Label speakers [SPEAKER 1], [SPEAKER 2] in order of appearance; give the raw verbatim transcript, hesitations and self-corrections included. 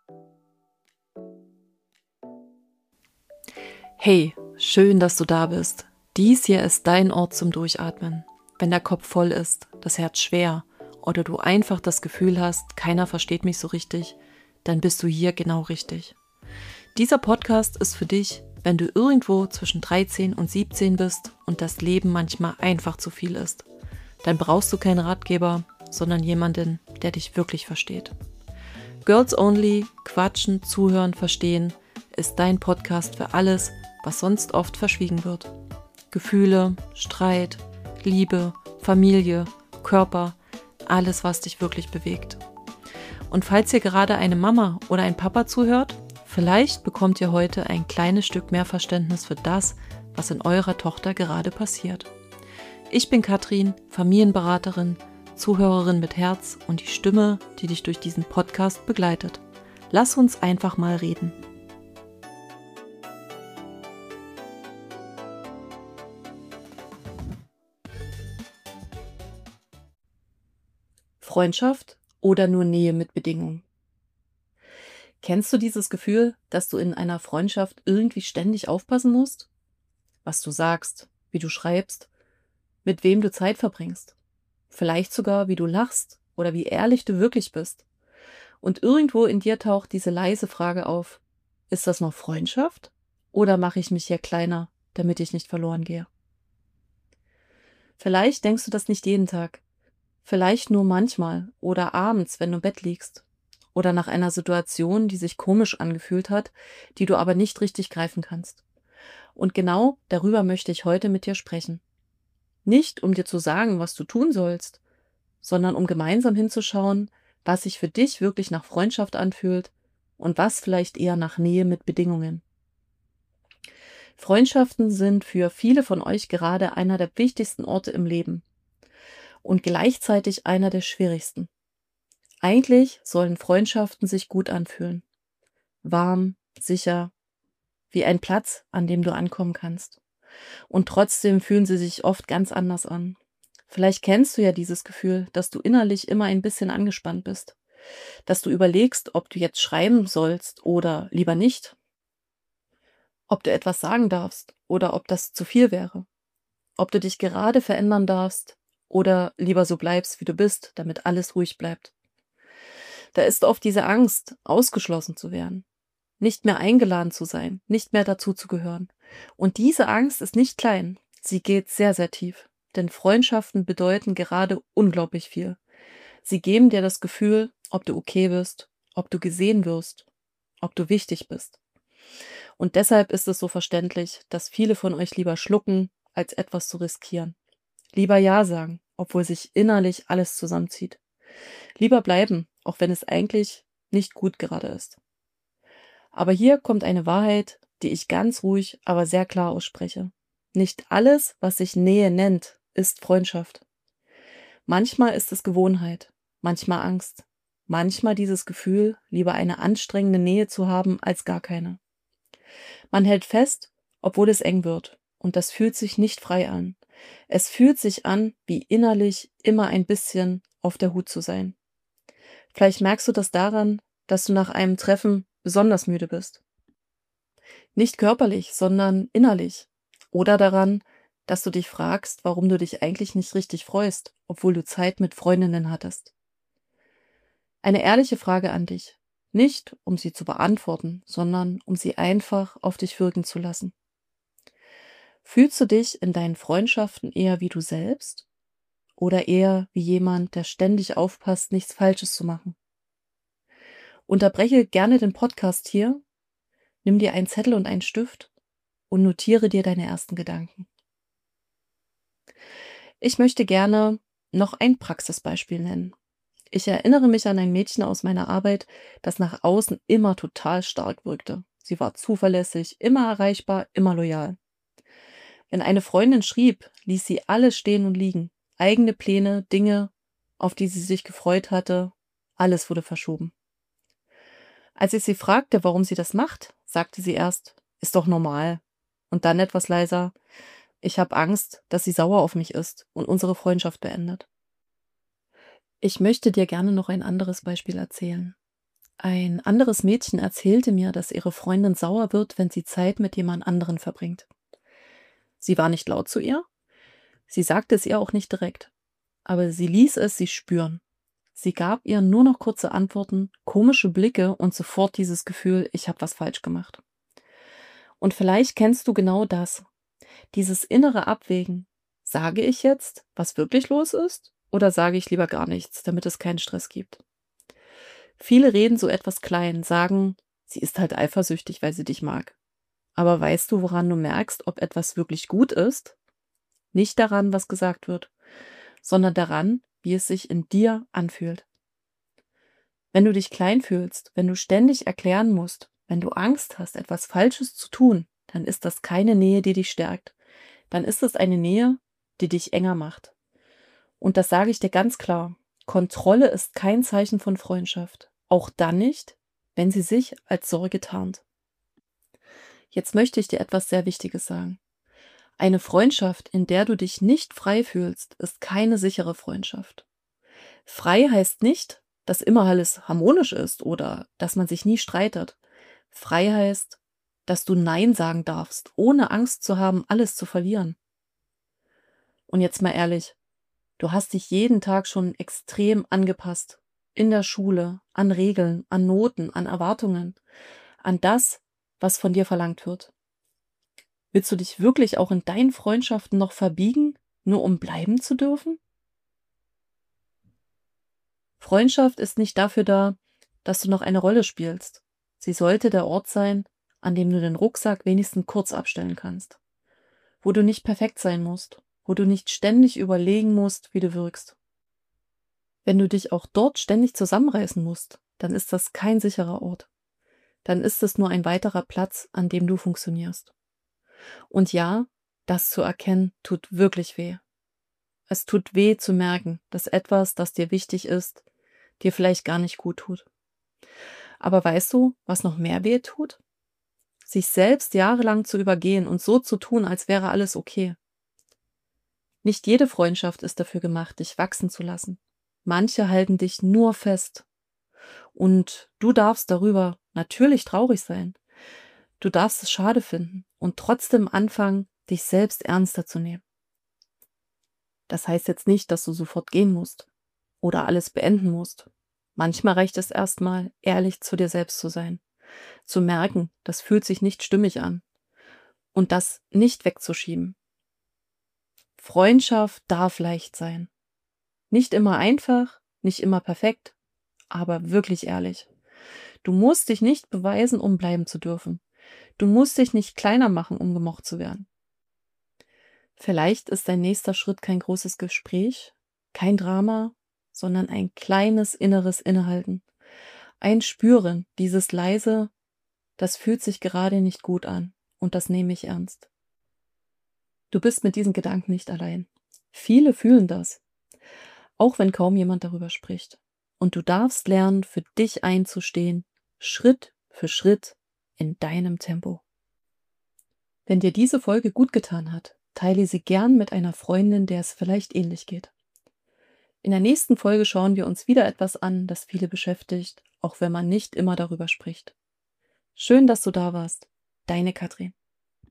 [SPEAKER 1] Hey, schön, dass du da bist. Dies hier ist dein Ort zum Durchatmen. Wenn der Kopf voll ist, das Herz schwer oder du einfach das Gefühl hast, keiner versteht mich so richtig, dann bist du hier genau richtig. Dieser Podcast ist für dich, wenn du irgendwo zwischen dreizehn und siebzehn bist und das Leben manchmal einfach zu viel ist. Dann brauchst du keinen Ratgeber, sondern jemanden, der dich wirklich versteht. Girls Only, Quatschen, Zuhören, Verstehen ist dein Podcast für alles, was sonst oft verschwiegen wird. Gefühle, Streit, Liebe, Familie, Körper, alles, was dich wirklich bewegt. Und falls hier gerade eine Mama oder ein Papa zuhört, vielleicht bekommt ihr heute ein kleines Stück mehr Verständnis für das, was in eurer Tochter gerade passiert. Ich bin Katrin, Familienberaterin, Zuhörerin mit Herz und die Stimme, die dich durch diesen Podcast begleitet. Lass uns einfach mal reden. Freundschaft oder nur Nähe mit Bedingungen? Kennst du dieses Gefühl, dass du in einer Freundschaft irgendwie ständig aufpassen musst? Was du sagst, wie du schreibst, mit wem du Zeit verbringst. Vielleicht sogar, wie du lachst oder wie ehrlich du wirklich bist. Und irgendwo in dir taucht diese leise Frage auf: Ist das noch Freundschaft oder mache ich mich hier kleiner, damit ich nicht verloren gehe? Vielleicht denkst du das nicht jeden Tag. Vielleicht nur manchmal oder abends, wenn du im Bett liegst. Oder nach einer Situation, die sich komisch angefühlt hat, die du aber nicht richtig greifen kannst. Und genau darüber möchte ich heute mit dir sprechen. Nicht, um dir zu sagen, was du tun sollst, sondern um gemeinsam hinzuschauen, was sich für dich wirklich nach Freundschaft anfühlt und was vielleicht eher nach Nähe mit Bedingungen. Freundschaften sind für viele von euch gerade einer der wichtigsten Orte im Leben und gleichzeitig einer der schwierigsten. Eigentlich sollen Freundschaften sich gut anfühlen. Warm, sicher, wie ein Platz, an dem du ankommen kannst. Und trotzdem fühlen sie sich oft ganz anders an. Vielleicht kennst du ja dieses Gefühl, dass du innerlich immer ein bisschen angespannt bist. Dass du überlegst, ob du jetzt schreiben sollst oder lieber nicht. Ob du etwas sagen darfst oder ob das zu viel wäre. Ob du dich gerade verändern darfst oder lieber so bleibst, wie du bist, damit alles ruhig bleibt. Da ist oft diese Angst, ausgeschlossen zu werden, nicht mehr eingeladen zu sein, nicht mehr dazu zu gehören. Und diese Angst ist nicht klein, sie geht sehr, sehr tief. Denn Freundschaften bedeuten gerade unglaublich viel. Sie geben dir das Gefühl, ob du okay bist, ob du gesehen wirst, ob du wichtig bist. Und deshalb ist es so verständlich, dass viele von euch lieber schlucken, als etwas zu riskieren. Lieber Ja sagen, obwohl sich innerlich alles zusammenzieht. Lieber bleiben, auch wenn es eigentlich nicht gut gerade ist. Aber hier kommt eine Wahrheit, die ich ganz ruhig, aber sehr klar ausspreche. Nicht alles, was sich Nähe nennt, ist Freundschaft. Manchmal ist es Gewohnheit, manchmal Angst, manchmal dieses Gefühl, lieber eine anstrengende Nähe zu haben als gar keine. Man hält fest, obwohl es eng wird, und das fühlt sich nicht frei an. Es fühlt sich an, wie innerlich immer ein bisschen auf der Hut zu sein. Vielleicht merkst du das daran, dass du nach einem Treffen besonders müde bist. Nicht körperlich, sondern innerlich. Oder daran, dass du dich fragst, warum du dich eigentlich nicht richtig freust, obwohl du Zeit mit Freundinnen hattest. Eine ehrliche Frage an dich. Nicht, um sie zu beantworten, sondern um sie einfach auf dich wirken zu lassen. Fühlst du dich in deinen Freundschaften eher wie du selbst oder eher wie jemand, der ständig aufpasst, nichts Falsches zu machen? Unterbreche gerne den Podcast hier, nimm dir einen Zettel und einen Stift und notiere dir deine ersten Gedanken. Ich möchte gerne noch ein Praxisbeispiel nennen. Ich erinnere mich an ein Mädchen aus meiner Arbeit, das nach außen immer total stark wirkte. Sie war zuverlässig, immer erreichbar, immer loyal. Wenn eine Freundin schrieb, ließ sie alles stehen und liegen. Eigene Pläne, Dinge, auf die sie sich gefreut hatte, alles wurde verschoben. Als ich sie fragte, warum sie das macht, sagte sie erst, ist doch normal. Und dann etwas leiser, ich habe Angst, dass sie sauer auf mich ist und unsere Freundschaft beendet. Ich möchte dir gerne noch ein anderes Beispiel erzählen. Ein anderes Mädchen erzählte mir, dass ihre Freundin sauer wird, wenn sie Zeit mit jemand anderen verbringt. Sie war nicht laut zu ihr, sie sagte es ihr auch nicht direkt, aber sie ließ es sie spüren. Sie gab ihr nur noch kurze Antworten, komische Blicke und sofort dieses Gefühl, ich habe was falsch gemacht. Und vielleicht kennst du genau das, dieses innere Abwägen. Sage ich jetzt, was wirklich los ist, oder sage ich lieber gar nichts, damit es keinen Stress gibt? Viele reden so etwas klein, sagen, sie ist halt eifersüchtig, weil sie dich mag. Aber weißt du, woran du merkst, ob etwas wirklich gut ist? Nicht daran, was gesagt wird, sondern daran, wie es sich in dir anfühlt. Wenn du dich klein fühlst, wenn du ständig erklären musst, wenn du Angst hast, etwas Falsches zu tun, dann ist das keine Nähe, die dich stärkt. Dann ist es eine Nähe, die dich enger macht. Und das sage ich dir ganz klar. Kontrolle ist kein Zeichen von Freundschaft. Auch dann nicht, wenn sie sich als Sorge tarnt. Jetzt möchte ich dir etwas sehr Wichtiges sagen. Eine Freundschaft, in der du dich nicht frei fühlst, ist keine sichere Freundschaft. Frei heißt nicht, dass immer alles harmonisch ist oder dass man sich nie streitet. Frei heißt, dass du Nein sagen darfst, ohne Angst zu haben, alles zu verlieren. Und jetzt mal ehrlich, du hast dich jeden Tag schon extrem angepasst. In der Schule, an Regeln, an Noten, an Erwartungen, an das, was von dir verlangt wird. Willst du dich wirklich auch in deinen Freundschaften noch verbiegen, nur um bleiben zu dürfen? Freundschaft ist nicht dafür da, dass du noch eine Rolle spielst. Sie sollte der Ort sein, an dem du den Rucksack wenigstens kurz abstellen kannst. Wo du nicht perfekt sein musst, wo du nicht ständig überlegen musst, wie du wirkst. Wenn du dich auch dort ständig zusammenreißen musst, dann ist das kein sicherer Ort. Dann ist es nur ein weiterer Platz, an dem du funktionierst. Und ja, das zu erkennen, tut wirklich weh. Es tut weh zu merken, dass etwas, das dir wichtig ist, dir vielleicht gar nicht gut tut. Aber weißt du, was noch mehr weh tut? Sich selbst jahrelang zu übergehen und so zu tun, als wäre alles okay. Nicht jede Freundschaft ist dafür gemacht, dich wachsen zu lassen. Manche halten dich nur fest. Und du darfst darüber natürlich traurig sein. Du darfst es schade finden und trotzdem anfangen, dich selbst ernster zu nehmen. Das heißt jetzt nicht, dass du sofort gehen musst oder alles beenden musst. Manchmal reicht es erstmal, ehrlich zu dir selbst zu sein, zu merken, das fühlt sich nicht stimmig an und das nicht wegzuschieben. Freundschaft darf leicht sein. Nicht immer einfach, nicht immer perfekt, aber wirklich ehrlich. Du musst dich nicht beweisen, um bleiben zu dürfen. Du musst dich nicht kleiner machen, um gemocht zu werden. Vielleicht ist dein nächster Schritt kein großes Gespräch, kein Drama, sondern ein kleines inneres Innehalten. Ein Spüren, dieses leise, das fühlt sich gerade nicht gut an und das nehme ich ernst. Du bist mit diesen Gedanken nicht allein. Viele fühlen das, auch wenn kaum jemand darüber spricht. Und du darfst lernen, für dich einzustehen, Schritt für Schritt in deinem Tempo. Wenn dir diese Folge gut getan hat, teile sie gern mit einer Freundin, der es vielleicht ähnlich geht. In der nächsten Folge schauen wir uns wieder etwas an, das viele beschäftigt, auch wenn man nicht immer darüber spricht. Schön, dass du da warst. Deine Katrin.